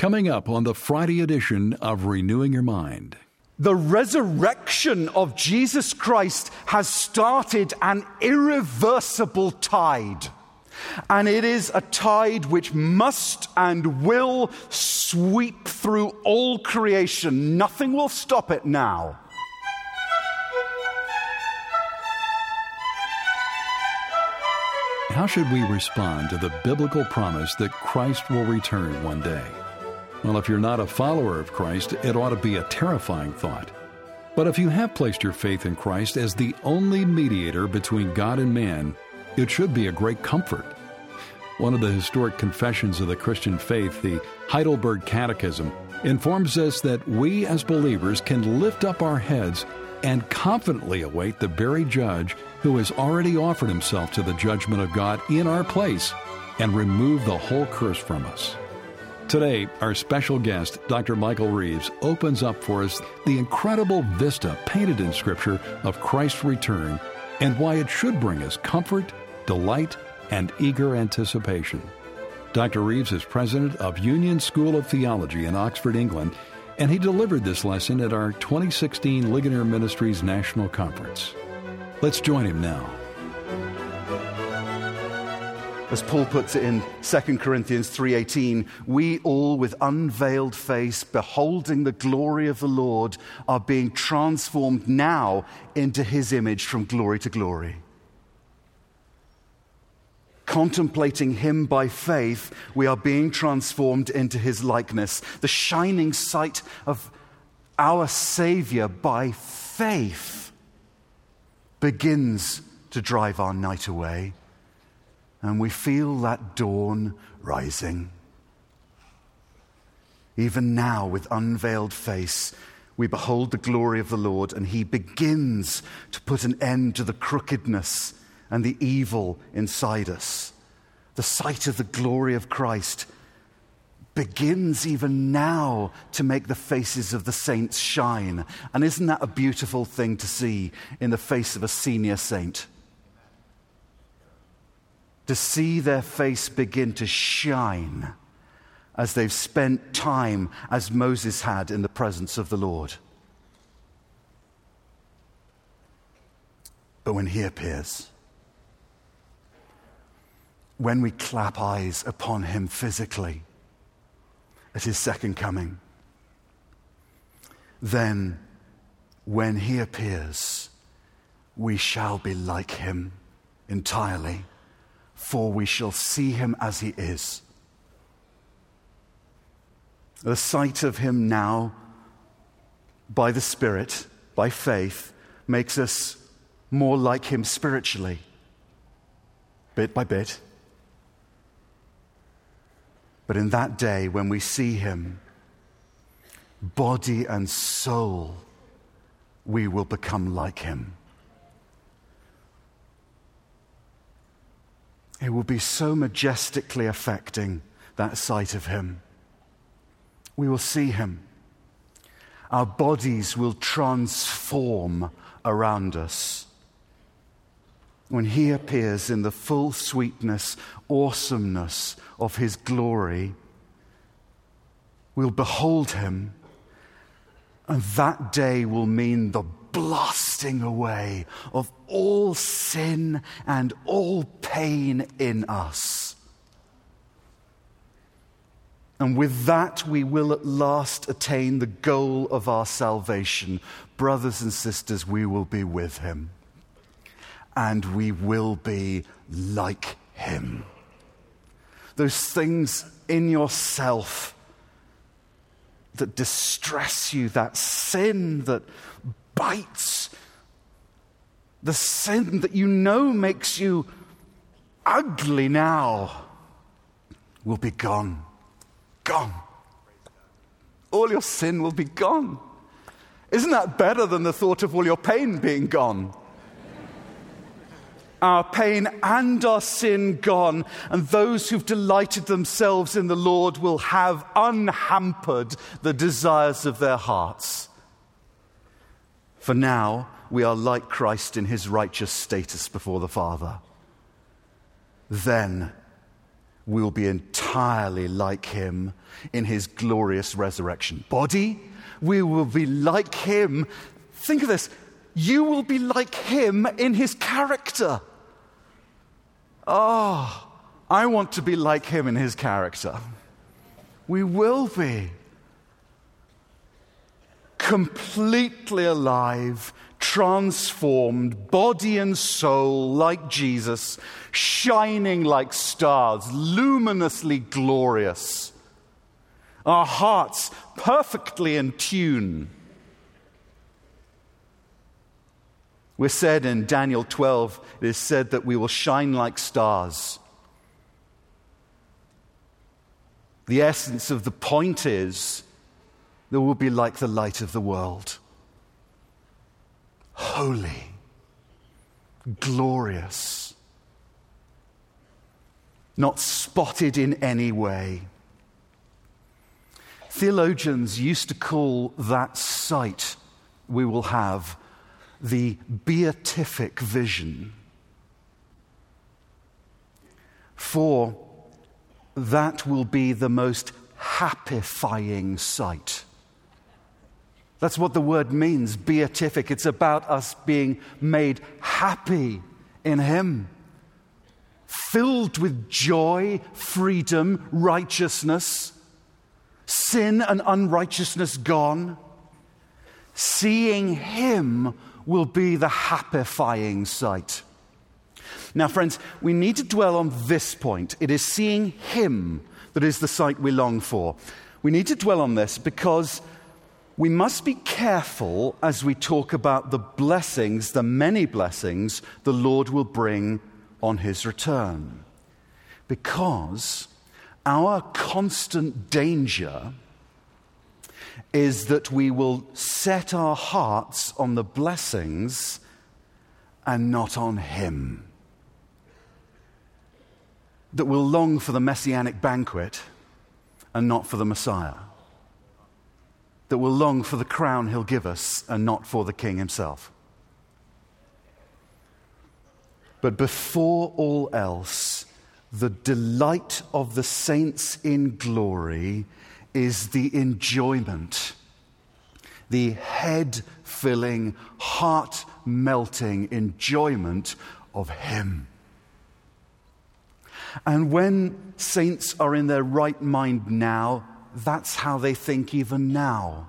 Coming up on the Friday edition of Renewing Your Mind. The resurrection of Jesus Christ has started an irreversible tide. And it is a tide which must and will sweep through all creation. Nothing will stop it now. How should we respond to the biblical promise that Christ will return one day? Well, if you're not a follower of Christ, it ought to be a terrifying thought. But if you have placed your faith in Christ as the only mediator between God and man, it should be a great comfort. One of the historic confessions of the Christian faith, the Heidelberg Catechism, informs us that we as believers can lift up our heads and confidently await the very judge who has already offered himself to the judgment of God in our place and remove the whole curse from us. Today, our special guest, Dr. Michael Reeves, opens up for us the incredible vista painted in Scripture of Christ's return and why it should bring us comfort, delight, and eager anticipation. Dr. Reeves is president of Union School of Theology in Oxford, England, and he delivered this lesson at our 2016 Ligonier Ministries National Conference. Let's join him now. As Paul puts it in 2 Corinthians 3:18, we all with unveiled face, beholding the glory of the Lord, are being transformed now into his image from glory to glory. Contemplating him by faith, we are being transformed into his likeness. The shining sight of our Savior by faith begins to drive our night away, and we feel that dawn rising. Even now, with unveiled face, we behold the glory of the Lord, and he begins to put an end to the crookedness and the evil inside us. The sight of the glory of Christ begins even now to make the faces of the saints shine. And isn't that a beautiful thing to see in the face of a senior saint? To see their face begin to shine as they've spent time, as Moses had, in the presence of the Lord. But when he appears, when we clap eyes upon him physically at his second coming, then when he appears, we shall be like him entirely, for we shall see him as he is. The sight of him now, by the Spirit, by faith, makes us more like him spiritually, bit by bit. But in that day, when we see him, body and soul, we will become like him. It will be so majestically affecting, that sight of him. We will see him. Our bodies will transform around us. When he appears in the full sweetness, awesomeness of his glory, we'll behold him, and that day will mean the blasting away of all sin and all pain in us. And with that, we will at last attain the goal of our salvation. Brothers and sisters, we will be with him. And we will be like him. Those things in yourself that distress you, that sin that bites, the sin that you know makes you ugly now, will be gone. Gone. All your sin will be gone. Isn't that better than the thought of all your pain being gone? Our pain and our sin gone, and those who've delighted themselves in the Lord will have unhampered the desires of their hearts. For now, we are like Christ in his righteous status before the Father. Then, we'll be entirely like him in his glorious resurrection. Body, we will be like him. Think of this. You will be like him in his character. Oh, I want to be like him in his character. We will be completely alive, transformed, body and soul like Jesus, shining like stars, luminously glorious. Our hearts perfectly in tune. We're said in Daniel 12, it is said that we will shine like stars. The essence of the point is that we'll be like the light of the world. Holy, glorious, not spotted in any way. Theologians used to call that sight we will have the beatific vision. For that will be the most happifying sight. That's what the word means, beatific. It's about us being made happy in him, filled with joy, freedom, righteousness, sin and unrighteousness gone. Seeing him will be the happifying sight. Now, friends, we need to dwell on this point. It is seeing him that is the sight we long for. We need to dwell on this because we must be careful as we talk about the blessings, the many blessings the Lord will bring on his return. Because our constant danger is that we will set our hearts on the blessings and not on him. That we'll long for the messianic banquet and not for the Messiah. That we'll long for the crown he'll give us and not for the king himself. But before all else, the delight of the saints in glory is the enjoyment, the head-filling, heart-melting enjoyment of him. And when saints are in their right mind now, that's how they think even now.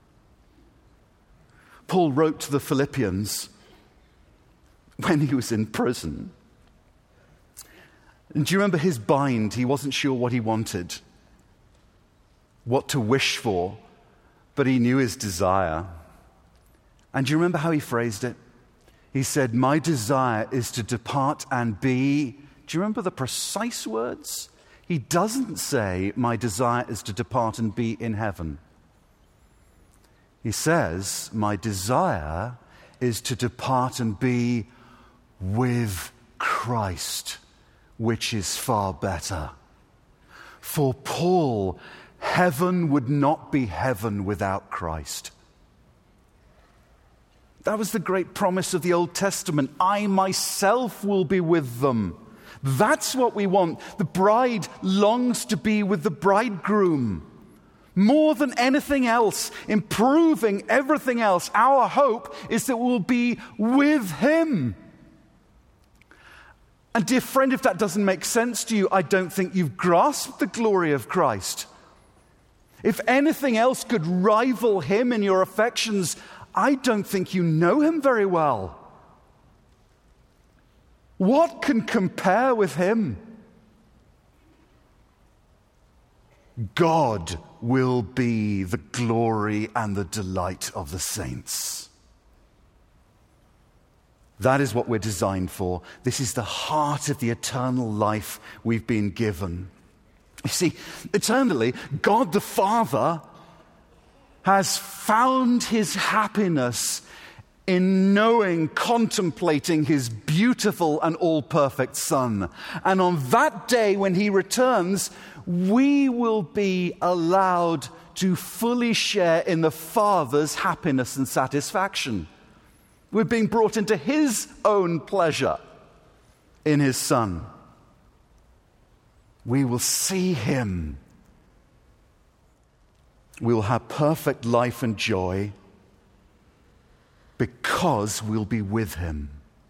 Paul wrote to the Philippians when he was in prison. And do you remember his bind? He wasn't sure what he wanted, what to wish for, but he knew his desire. And do you remember how he phrased it? He said, "My desire is to depart and be..." Do you remember the precise words? He doesn't say, "My desire is to depart and be in heaven." He says, "My desire is to depart and be with Christ, which is far better." For Paul, heaven would not be heaven without Christ. That was the great promise of the Old Testament. I myself will be with them. That's what we want. The bride longs to be with the bridegroom. More than anything else, improving everything else, our hope is that we'll be with him. And dear friend, if that doesn't make sense to you, I don't think you've grasped the glory of Christ. If anything else could rival him in your affections, I don't think you know him very well. What can compare with him? God will be the glory and the delight of the saints. That is what we're designed for. This is the heart of the eternal life we've been given. You see, eternally, God the Father has found his happiness in knowing, contemplating his beautiful and all-perfect Son. And on that day when he returns, we will be allowed to fully share in the Father's happiness and satisfaction. We're being brought into his own pleasure in his Son. We will see him. We will have perfect life and joy because we'll be with him.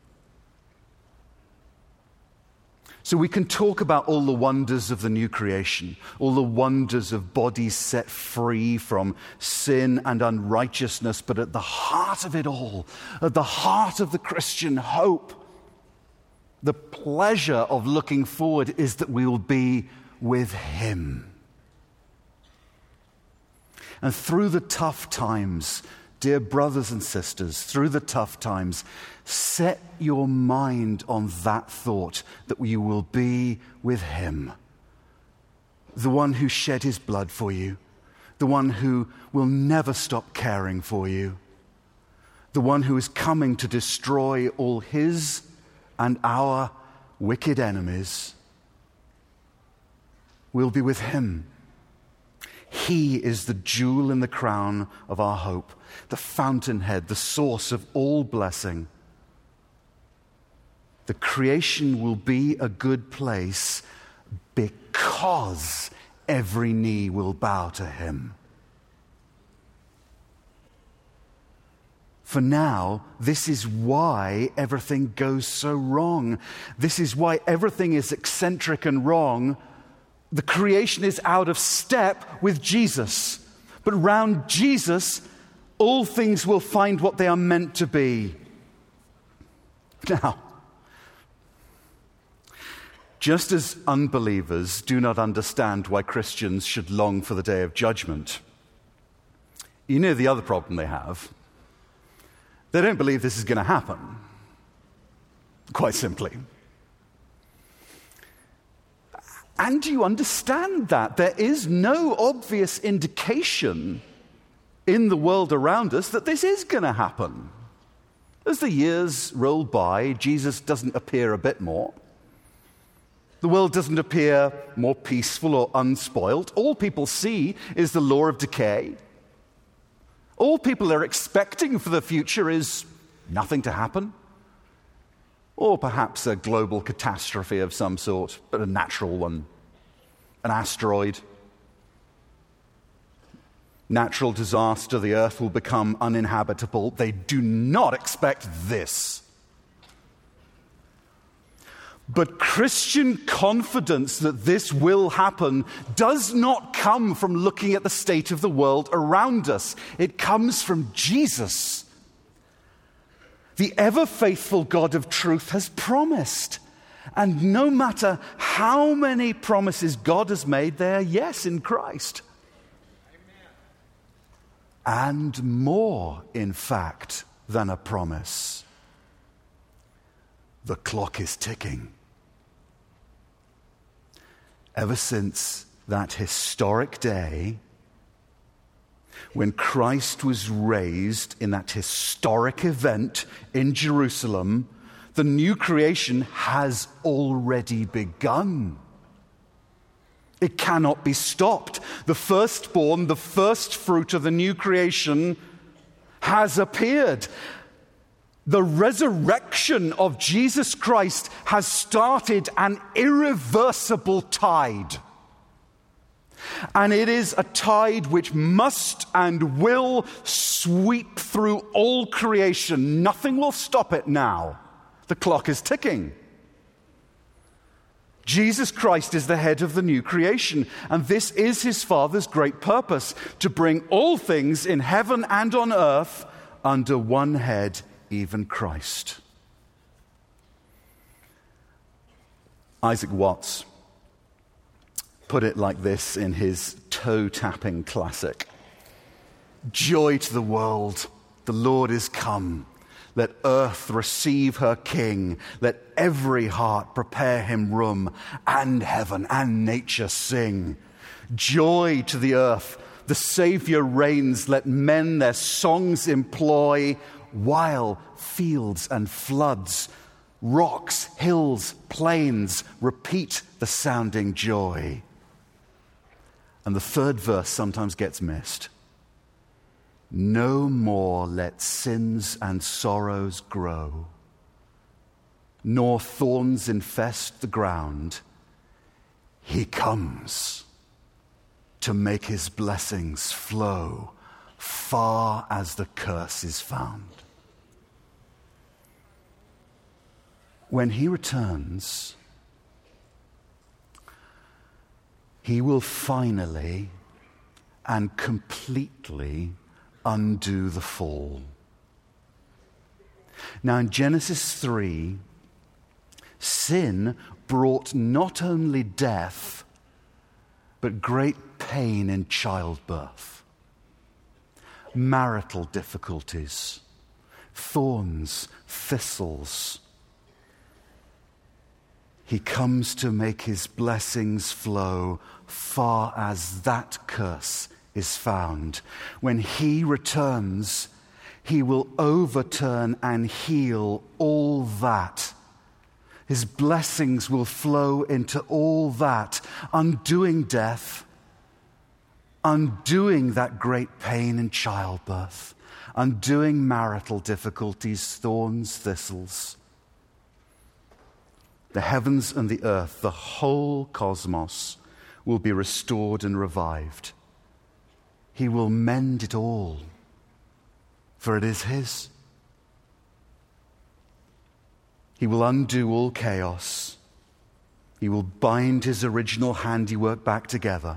So we can talk about all the wonders of the new creation, all the wonders of bodies set free from sin and unrighteousness, but at the heart of it all, at the heart of the Christian hope, the pleasure of looking forward is that we will be with him. And through the tough times, dear brothers and sisters, through the tough times, set your mind on that thought, that you will be with him. The one who shed his blood for you, the one who will never stop caring for you, the one who is coming to destroy all his and our wicked enemies. We'll be with him. He is the jewel in the crown of our hope, the fountainhead, the source of all blessing. The creation will be a good place because every knee will bow to him. For now, this is why everything goes so wrong. This is why everything is eccentric and wrong. The creation is out of step with Jesus. But around Jesus, all things will find what they are meant to be. Now, just as unbelievers do not understand why Christians should long for the day of judgment, you know the other problem they have. They don't believe this is going to happen. Quite simply. And you understand that there is no obvious indication in the world around us that this is going to happen. As the years roll by, Jesus doesn't appear a bit more. The world doesn't appear more peaceful or unspoiled. All people see is the law of decay. All people are expecting for the future is nothing to happen. Or perhaps a global catastrophe of some sort, but a natural one. An asteroid. Natural disaster, the earth will become uninhabitable. They do not expect this. But Christian confidence that this will happen does not come from looking at the state of the world around us. It comes from Jesus. The ever-faithful God of truth has promised. And no matter how many promises God has made, they are yes in Christ. Amen. And more, in fact, than a promise. The clock is ticking. Ever since that historic day when Christ was raised in that historic event in Jerusalem, the new creation has already begun. It cannot be stopped. The firstborn, the first fruit of the new creation, has appeared. The resurrection of Jesus Christ has started an irreversible tide. And it is a tide which must and will sweep through all creation. Nothing will stop it now. The clock is ticking. Jesus Christ is the head of the new creation, and this is his Father's great purpose, to bring all things in heaven and on earth under one head, even Christ. Isaac Watts put it like this in his toe-tapping classic: "Joy to the world, the Lord is come. Let earth receive her King. Let every heart prepare him room, and heaven and nature sing. Joy to the earth, the Savior reigns. Let men their songs employ, while fields and floods, rocks, hills, plains repeat the sounding joy." And the third verse sometimes gets missed. "No more let sins and sorrows grow, nor thorns infest the ground. he comes to make his blessings flow far as the curse is found. When he returns, he will finally and completely undo the fall. Now, in Genesis 3, sin brought not only death, but great pain in childbirth, marital difficulties, thorns, thistles. He comes to make his blessings flow far as that curse is found. When he returns, he will overturn and heal all that. His blessings will flow into all that, undoing death, undoing that great pain in childbirth, undoing marital difficulties, thorns, thistles. The heavens and the earth, the whole cosmos, will be restored and revived. He will mend it all, for it is his. He will undo all chaos. He will bind his original handiwork back together.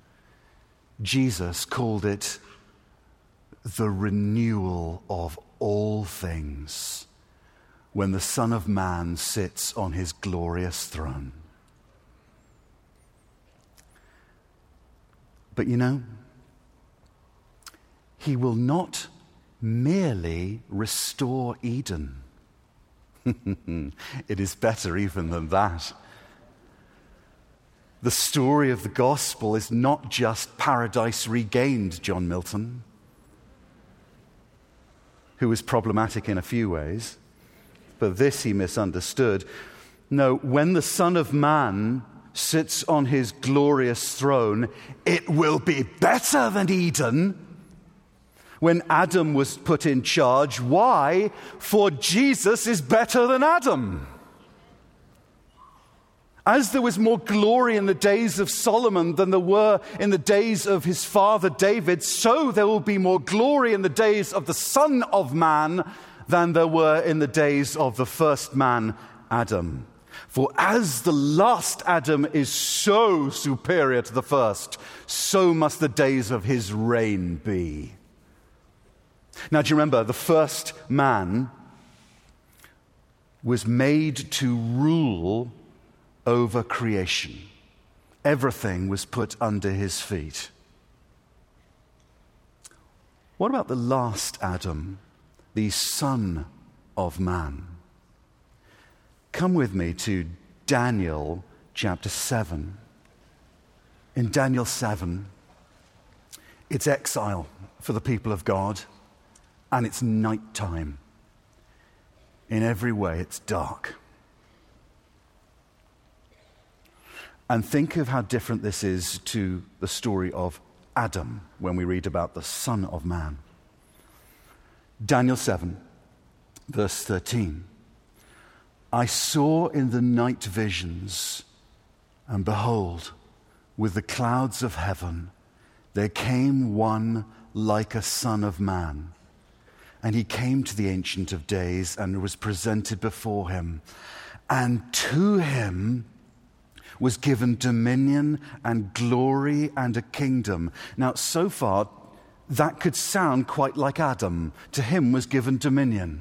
Jesus called it the renewal of all things when the Son of Man sits on his glorious throne. But you know, he will not merely restore Eden. It is better even than that. The story of the gospel is not just paradise regained, John Milton, who was problematic in a few ways, but this he misunderstood. No, when the Son of Man sits on his glorious throne, it will be better than Eden. When Adam was put in charge, why? For Jesus is better than Adam. As there was more glory in the days of Solomon than there were in the days of his father David, so there will be more glory in the days of the Son of Man than there were in the days of the first man, Adam. For as the last Adam is so superior to the first, so must the days of his reign be. Now, do you remember, the first man was made to rule over creation. Everything was put under his feet. What about the last Adam, the Son of Man? Come with me to Daniel chapter 7. In Daniel 7, it's exile for the people of God. And it's nighttime. In every way, it's dark. And think of how different this is to the story of Adam when we read about the Son of Man. Daniel 7, verse 13. I saw in the night visions, and behold, with the clouds of heaven, there came one like a son of man. And he came to the Ancient of Days and was presented before him. And to him was given dominion and glory and a kingdom. Now, so far, that could sound quite like Adam. To him was given dominion.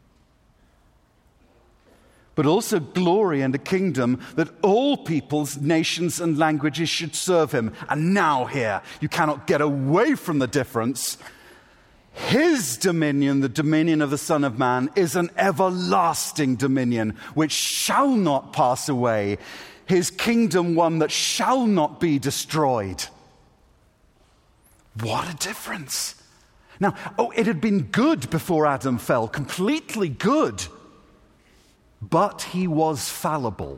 But also glory and a kingdom that all peoples, nations, and languages should serve him. And now here, you cannot get away from the difference. His dominion, the dominion of the Son of Man, is an everlasting dominion which shall not pass away. His kingdom, one that shall not be destroyed. What a difference. Now, it had been good before Adam fell, completely good. But he was fallible.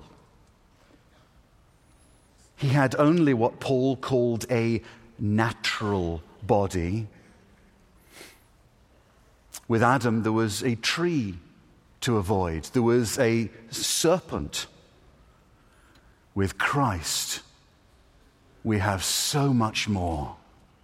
He had only what Paul called a natural body. With Adam, there was a tree to avoid. There was a serpent. With Christ, we have so much more.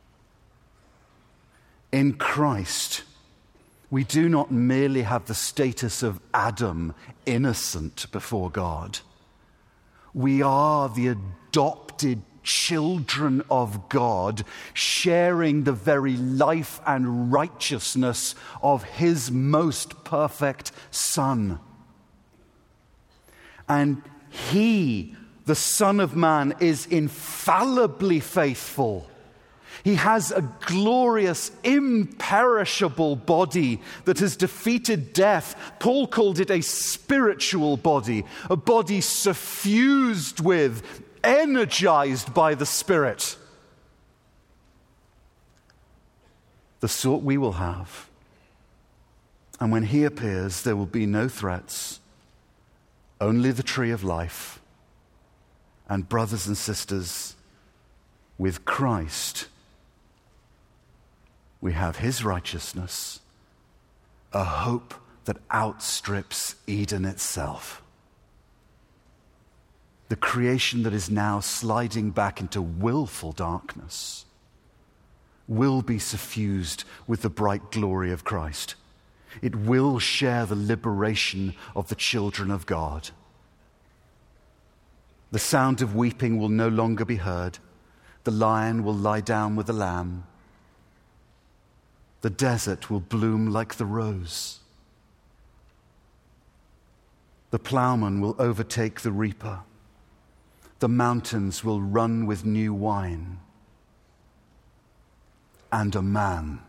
In Christ, we do not merely have the status of Adam, innocent before God. We are the adopted children of God, sharing the very life and righteousness of His most perfect Son. And He, the Son of Man, is infallibly faithful. He has a glorious, imperishable body that has defeated death. Paul called it a spiritual body, a body suffused with, energized by the Spirit. The sort we will have. And when He appears, there will be no threats, only the tree of life. And brothers and sisters, with Christ, we have His righteousness, a hope that outstrips Eden itself. The creation that is now sliding back into willful darkness will be suffused with the bright glory of Christ. It will share the liberation of the children of God. The sound of weeping will no longer be heard. The lion will lie down with the lamb. The desert will bloom like the rose. The plowman will overtake the reaper. The mountains will run with new wine. And a man,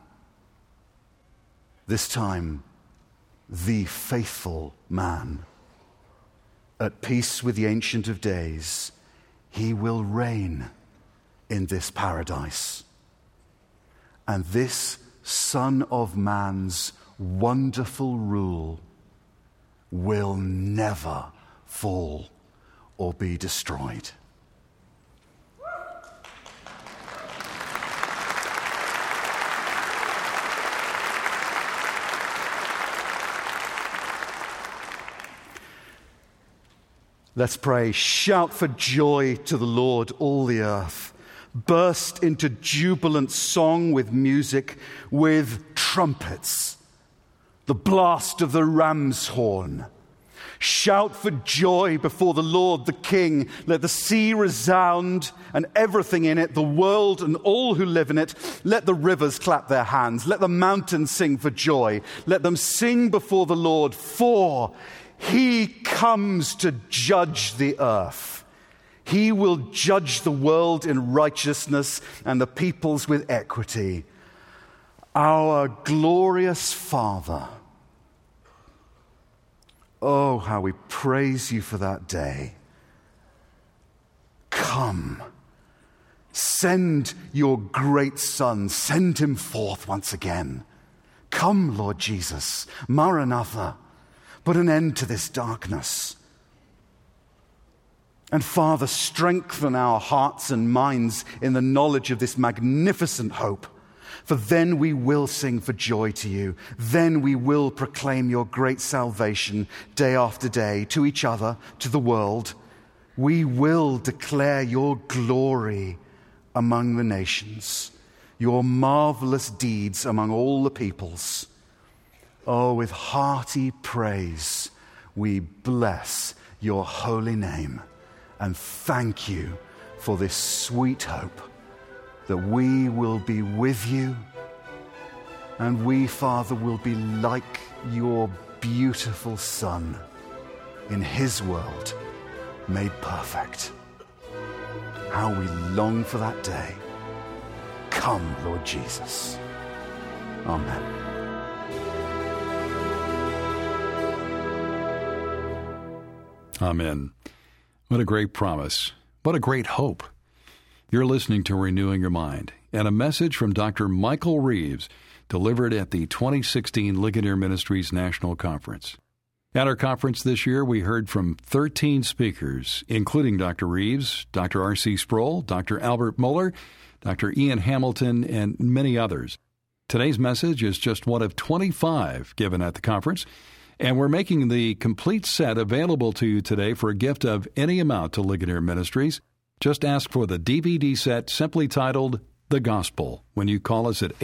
this time the faithful man, at peace with the Ancient of Days, he will reign in this paradise. And this Son of Man's wonderful rule will never fall or be destroyed. Let's pray. Shout for joy to the Lord, all the earth. Burst into jubilant song with music, with trumpets, the blast of the ram's horn. Shout for joy before the Lord the King. Let the sea resound and everything in it, the world and all who live in it. Let the rivers clap their hands. Let the mountains sing for joy. Let them sing before the Lord, for He comes to judge the earth. He will judge the world in righteousness and the peoples with equity. Our glorious Father, oh, how we praise You for that day. Come, send Your great Son, send Him forth once again. Come, Lord Jesus, Maranatha, put an end to this darkness. And Father, strengthen our hearts and minds in the knowledge of this magnificent hope. For then we will sing for joy to You. Then we will proclaim Your great salvation day after day to each other, to the world. We will declare Your glory among the nations, Your marvelous deeds among all the peoples. Oh, with hearty praise, we bless Your holy name. And thank You for this sweet hope that we will be with You, and we, Father, will be like Your beautiful Son in His world made perfect. How we long for that day. Come, Lord Jesus. Amen. Amen. What a great promise. What a great hope. You're listening to Renewing Your Mind, and a message from Dr. Michael Reeves, delivered at the 2016 Ligonier Ministries National Conference. At our conference this year, we heard from 13 speakers, including Dr. Reeves, Dr. R.C. Sproul, Dr. Albert Mohler, Dr. Ian Hamilton, and many others. Today's message is just one of 25 given at the conference, And we're making the complete set available to you today for a gift of any amount to Ligonier Ministries. Just ask for the DVD set simply titled The Gospel when you call us at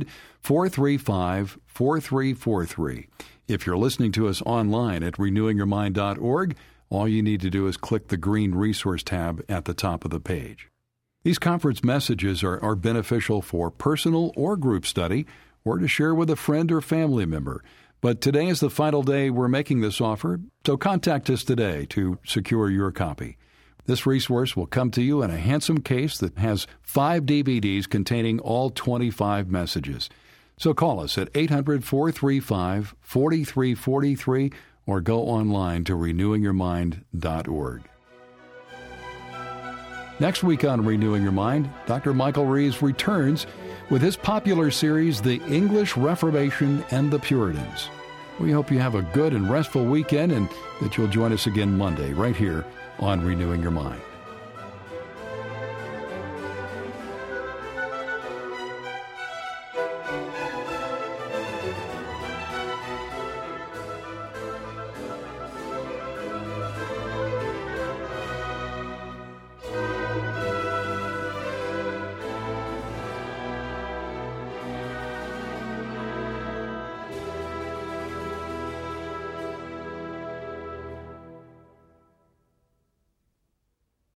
800-435-4343. If you're listening to us online at renewingyourmind.org, all you need to do is click the green resource tab at the top of the page. These conference messages are beneficial for personal or group study or to share with a friend or family member. But today is the final day we're making this offer, so contact us today to secure your copy. This resource will come to you in a handsome case that has 5 DVDs containing all 25 messages. So call us at 800-435-4343 or go online to renewingyourmind.org. Next week on Renewing Your Mind, Dr. Michael Reeves returns with his popular series, The English Reformation and the Puritans. We hope you have a good and restful weekend and that you'll join us again Monday right here on Renewing Your Mind.